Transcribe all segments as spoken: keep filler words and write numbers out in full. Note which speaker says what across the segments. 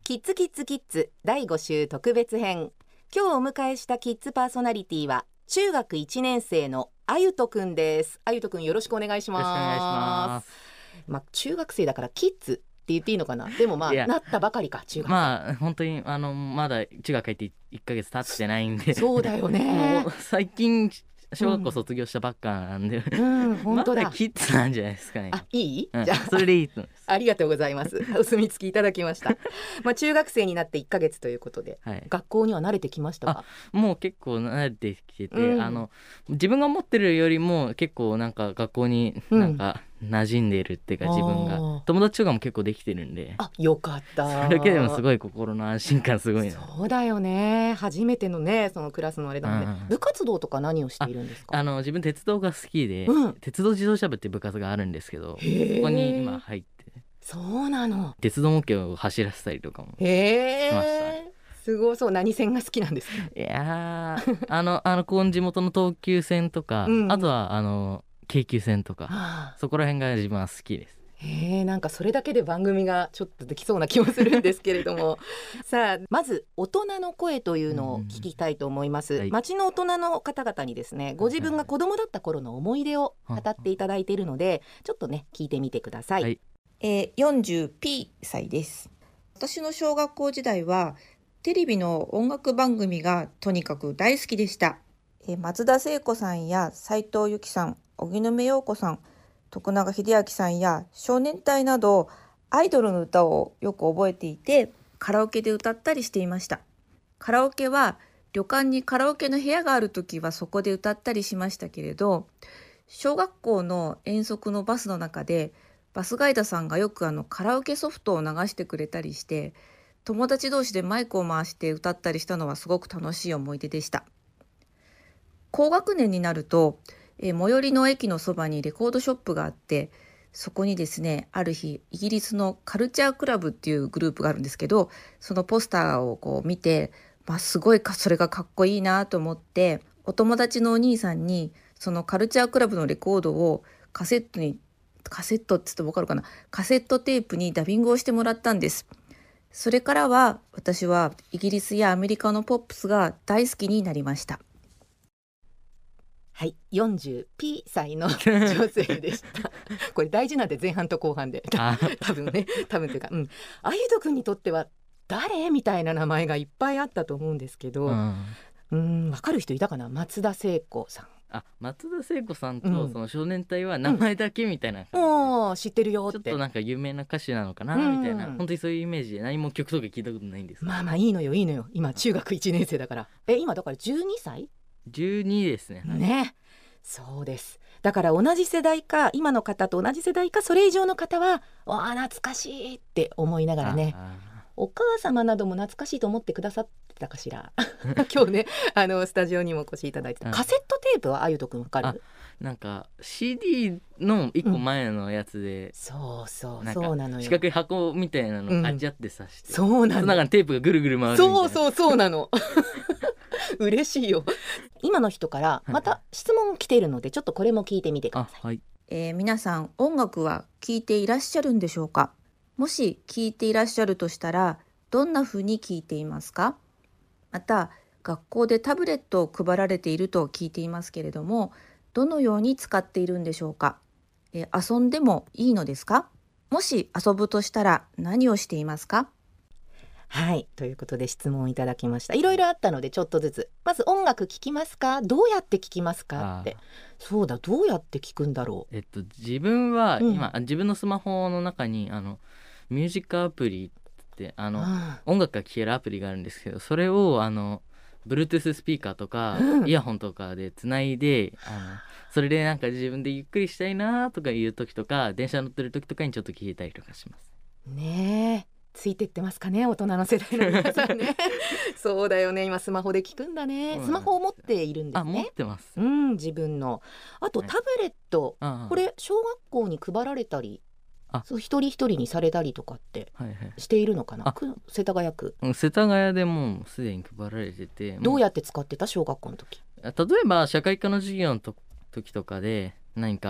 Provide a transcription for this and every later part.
Speaker 1: キッズキッズキッズだいご週特別編。今日お迎えしたキッズパーソナリティは中学いちねん生のあゆとくんです。あゆとくん、よろしくお願いします。
Speaker 2: よろしくお願いします。
Speaker 1: まあ、中学生だからキッズって言っていいのかな。でもまあなったばかりか。中学生
Speaker 2: まあ本当にあのまだ中学入っていっかげつ経ってないんで
Speaker 1: そうだよね
Speaker 2: もう最近小学校卒業したばっかなんで、
Speaker 1: うん、うん、本当だ。
Speaker 2: まだキッズなんじゃないですかね。
Speaker 1: あ、いい、
Speaker 2: うん、
Speaker 1: じゃあ
Speaker 2: それでいいと思います。
Speaker 1: ありがとうございます。お墨付きいただきましたまあ中学生になっていっかげつということで、はい、学校には慣れてきましたか？
Speaker 2: もう結構慣れてきてて、うん、あの自分が思ってるよりも結構なんか学校になんか馴染んでるっていうか、うん、自分が友達とかも結構できてるんで、
Speaker 1: あ、よかった。
Speaker 2: それだけでもすごい心の安心感すごいな。
Speaker 1: そうだよね。初めてのねそのクラスのあれなので、うん、部活動とか何をしているんですか？
Speaker 2: あの自分鉄道が好きで、うん、鉄道自動車部っていう部活があるんですけど、そこに今入って、
Speaker 1: そうなの。
Speaker 2: 鉄道模型を走らせたりとかもしましたね。
Speaker 1: すごそう。何線が好きなんですか？
Speaker 2: いやあのあのこの地元の東急線とか、うん、あとはあの京急線とか、はあ、そこら辺が自分は好きです。
Speaker 1: へー、なんかそれだけで番組がちょっとできそうな気もするんですけれどもさあ、まず大人の声というのを聞きたいと思います、うん、はい、町の大人の方々にですね、ご自分が子供だった頃の思い出を語っていただいているので、ちょっとね聞いてみてください。はい、
Speaker 3: えー、よんじゅうピー 歳です。私の小学校時代はテレビの音楽番組がとにかく大好きでした。えー、松田聖子さんや斉藤由貴さん、荻野目洋子さん、徳永英明さんや少年隊などアイドルの歌をよく覚えていて、カラオケで歌ったりしていました。カラオケは旅館にカラオケの部屋があるときはそこで歌ったりしましたけれど、小学校の遠足のバスの中でバスガイドさんがよくあのカラオケソフトを流してくれたりして、友達同士でマイクを回して歌ったりしたのはすごく楽しい思い出でした。高学年になるとえ最寄りの駅のそばにレコードショップがあって、そこにですね、ある日イギリスのカルチャークラブっていうグループがあるんですけど、そのポスターをこう見て、まあ、すごいかそれがかっこいいなと思って、お友達のお兄さんにそのカルチャークラブのレコードをカセットにカセットって言って分かるかなカセットテープにダビングをしてもらったんです。それからは私はイギリスやアメリカのポップスが大好きになりました。
Speaker 1: はい、よんじゅうピー 歳の女性でしたこれ大事なんで、前半と後半で多分ね多分というか、うん、あゆとくんにとっては誰みたいな名前がいっぱいあったと思うんですけど、うん、うーん、分かる人いたかな。松田聖子さん。
Speaker 2: あ、松田聖子さんとその少年隊は名前だけみたいな、
Speaker 1: うん、お知ってるよって、
Speaker 2: ちょっとなんか有名な歌手なのかなみたいな、うん、本当にそういうイメージで何も曲とか聞いたことないんです。
Speaker 1: まあまあいいのよいいのよ、今中学いちねん生だから。え、今だからじゅうにさい
Speaker 2: じゅうにですね。
Speaker 1: ね、そうです。だから同じ世代か、今の方と同じ世代か、それ以上の方はわあ懐かしいって思いながらね、お母様なども懐かしいと思ってくださってたかしら今日ねあのスタジオにもお越しいただいて、カセットテープはあゆとくんわかる？
Speaker 2: なんか シーディー のいっこまえのやつで、うん、
Speaker 1: そうそうそうなのよ。
Speaker 2: 四角い箱みたいなのガチャって刺して、うん、
Speaker 1: そうなの。
Speaker 2: なんかテープがぐるぐる回るみたいな。
Speaker 1: そうそうそうなの嬉しいよ。今の人からまた質問来ているので、ちょっとこれも聞いてみてください。
Speaker 3: はい、えー、皆さん音楽は聴いていらっしゃるんでしょうか？もし聴いていらっしゃるとしたらどんな風に聴いていますか？また学校でタブレットを配られていると聞いていますけれども、どのように使っているんでしょうか？えー、遊んでもいいのですか？もし遊ぶとしたら何をしていますか？
Speaker 1: はい、ということで質問いただきました。いろいろあったのでちょっとずつ、まず音楽聴きますか？どうやって聴きますかって。そうだ、どうやって聴くんだろう。
Speaker 2: えっと自分は今、うん、自分のスマホの中にあのミュージックアプリってあのあ音楽が聴けるアプリがあるんですけど、それをあの Bluetooth スピーカーとか、うん、イヤホンとかでつないで、あのそれでなんか自分でゆっくりしたいなとかいう時とか、電車乗ってる時とかにちょっと聴いたりとかします
Speaker 1: ね。えついてってますかね、大人の世代の皆さんねそうだよね、今スマホで聞くんだね。スマホを持っているんですね。
Speaker 2: あ、持ってます、
Speaker 1: うん、自分の。あとタブレット、はい、これ小学校に配られたり、あそう一人一人にされたりとかってしているのかな、はいはい、世田谷区。
Speaker 2: 世田谷でもうすでに配られてて。
Speaker 1: どうやって使ってた？小学校の時。
Speaker 2: 例えば社会科の授業のと時とかで何か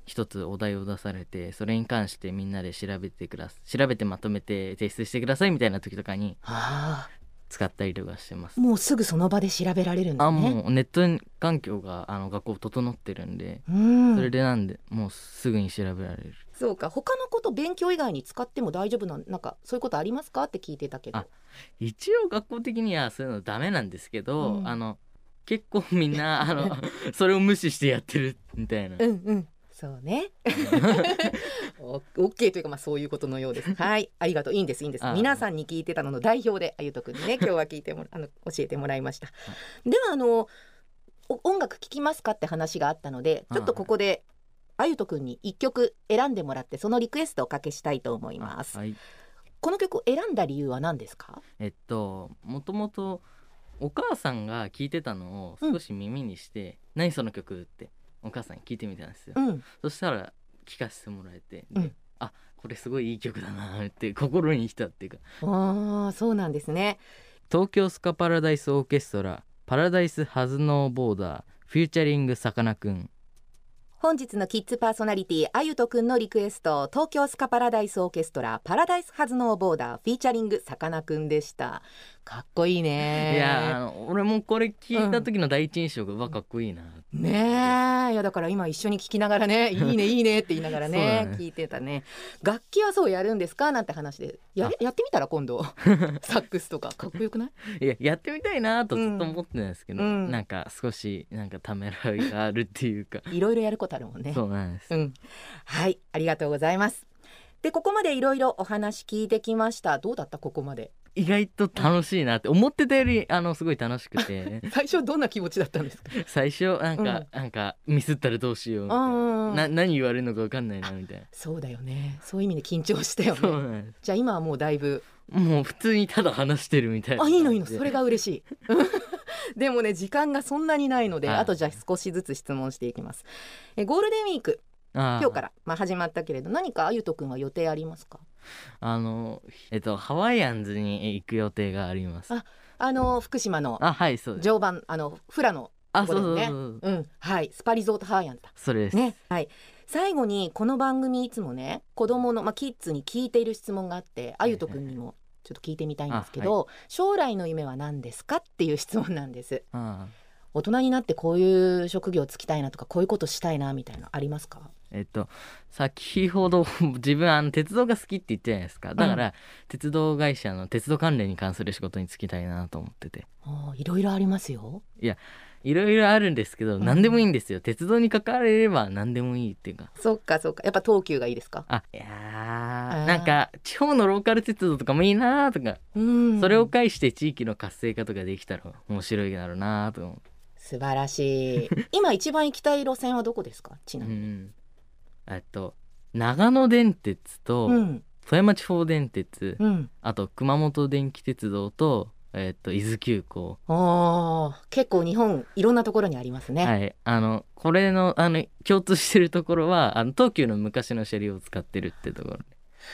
Speaker 2: 一つお題を出されて、それに関してみんなで調べてくだ調べてまとめて提出してくださいみたいな時とかに使ったりとかしてます。
Speaker 1: もうすぐその場で調べられるんですね。
Speaker 2: あもうネット環境があの学校整ってるんで、
Speaker 1: うん、
Speaker 2: それでなんでもうすぐに調べられる。
Speaker 1: そうか、他のこと勉強以外に使っても大丈夫な、なんかそういうことありますかって聞いてたけど。
Speaker 2: あ一応学校的にはそういうのダメなんですけど、うん、あの結構みんなあのそれを無視してやってるみたいな。
Speaker 1: うんうんそうねオッケーというか、まあそういうことのようです。はいありがとう。いいんですいいんです。皆さんに聞いてたのの代表であゆとくんにね今日は聞いてもあの教えてもらいました。ではあの音楽聴きますかって話があったので、ちょっとここであゆとくんにいっきょく選んでもらって、そのリクエストをおかけしたいと思います。はい、この曲を選んだ理由は何ですか？
Speaker 2: えっともともとお母さんが聴いてたのを少し耳にして、うん、何その曲ってお母さんに聞いてみたんですよ。うん、そしたら聞かせてもらえて、で、うん、あこれすごいいい曲だなって心に来たっていうか。
Speaker 1: あそうなんですね。
Speaker 2: 東京スカパラダイスオーケストラパラダイスハズノーボーダーフューチャリングさかなクン。
Speaker 1: 本日のキッズパーソナリティあゆとくんのリクエスト、東京スカパラダイスオーケストラパラダイスハズノーボーダーフィーチャリングさかなクンでした。かっこいいね。
Speaker 2: いやあの俺もこれ聞いた時の第一印象が、うん、わかっこいいな
Speaker 1: ねえ。いやだから今一緒に聞きながらねいいねいいねって言いながらね聞いてたね。楽器はそうやるんですかなんて話で や, やってみたら今度サックスとかかっこよくない？
Speaker 2: いややってみたいなとずっと思ってたんですけど、うん、なんか少しなんかためらいがあるっていうか
Speaker 1: いろいろやることあるもんね。
Speaker 2: そうなんです、
Speaker 1: うん、はいありがとうございます。でここまでいろいろお話聞いてきました。どうだったここまで？
Speaker 2: 意外と楽しいなって思ってたよりあのすごい楽しくて
Speaker 1: 最初どんな気持ちだったんですか？
Speaker 2: 最初なんか、うん、なんかミスったらどうしようみたいな、な何言われるのか分かんないなみたいな。
Speaker 1: そうだよね。そういう意味で緊張したよね。そうなんです。じゃあ今はもうだいぶ
Speaker 2: もう普通にただ話してるみたいな。
Speaker 1: あいいのいいのそれが嬉しいでもね時間がそんなにないので、あとじゃあ少しずつ質問していきます。えゴールデンウィーク今日から、まあ、始まったけれど何かあゆとくんは予定ありますか？
Speaker 2: あのえっとハワイアンズに行く予定があります。
Speaker 1: ああの福島の
Speaker 2: あはいそうです。
Speaker 1: 常磐あのフラのところですね。うんはいスパリゾートハワイアンズだ。
Speaker 2: それです
Speaker 1: ね。はい最後にこの番組いつもね子供の、まあ、キッズに聞いている質問があってあゆとくんにもちょっと聞いてみたいんですけど、はい、将来の夢は何ですかっていう質問なんです。あ大人になってこういう職業つきたいなとかこういうことしたいなみたいなありますか？
Speaker 2: えっと先ほど自分あの鉄道が好きって言ってたじゃないですか。だから、うん、鉄道会社の鉄道関連に関する仕事に就きたいなと思ってて。
Speaker 1: いろいろありますよ。
Speaker 2: いやいろいろあるんですけど、うん、何でもいいんですよ。鉄道に関われれば何でもいいっていうか。
Speaker 1: そっかそっかやっぱ東急がいいですか？
Speaker 2: あいやーなんか地方のローカル鉄道とかもいいなとか、うん、それを介して地域の活性化とかできたら面白いだろうなと思う。
Speaker 1: 素晴らしい今一番行きたい路線はどこですか？ちなみに、うん、
Speaker 2: えっと長野電鉄と、うん、富山地方電鉄、うん、あと熊本電気鉄道と、えっと、伊豆急行。
Speaker 1: お結構日本いろんなところにありますね。
Speaker 2: はいあのこれの、あの共通してるところはあの東急の昔の車両を使ってるってところ。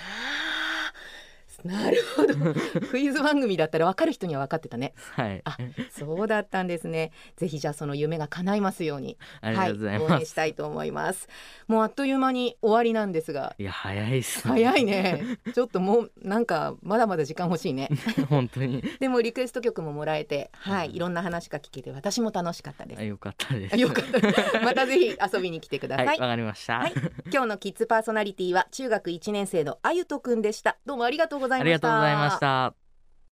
Speaker 1: なるほどクイズ番組だったら分かる人には分かってたね。
Speaker 2: はい
Speaker 1: あそうだったんですね。ぜひじゃあその夢が叶いますように
Speaker 2: ありがとうございます、
Speaker 1: はい、応援したいと思います。もうあっという間に終わりなんですが。
Speaker 2: いや早いっすね。
Speaker 1: 早いねちょっともうなんかまだまだ時間欲しいね
Speaker 2: 本当に。
Speaker 1: でもリクエスト曲ももらえて、はい、いろんな話が聞けて私も楽しかったです。
Speaker 2: よかったです。
Speaker 1: よかったまたぜひ遊びに来てください。
Speaker 2: はいわかりました、はい、
Speaker 1: 今日のキッズパーソナリティは中学いちねん生のあゆとくんでした。どうもありがとうございました。
Speaker 2: ありがとうございました。